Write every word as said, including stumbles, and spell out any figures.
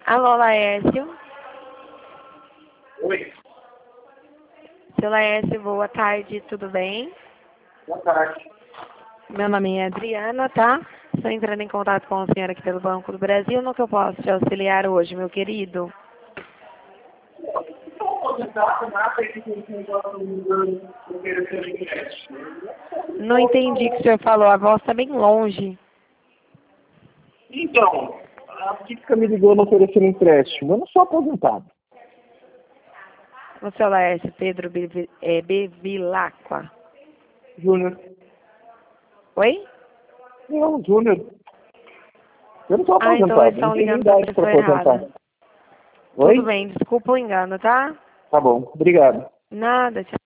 Alô, Laércio. Oi. Seu Laércio, boa tarde, tudo bem? Boa tarde. Meu nome é Adriana, tá? Estou entrando em contato com a senhora aqui pelo Banco do Brasil. No que eu posso te auxiliar hoje, meu querido? Não entendi o que o senhor falou, a voz está bem longe. Então, a Kika me ligou não oferecendo empréstimo. Eu não sou aposentado. O seu Laércio Pedro Bevi- é, Bevilacqua. Júnior. Oi? Não, Júnior. Eu não sou Ah, então aposentado. eles Não estão tenho nem ligando para a idade para pessoa aposentar. errada. Oi? Tudo bem, desculpa o engano, tá? Tá bom. Obrigado. Nada, tchau.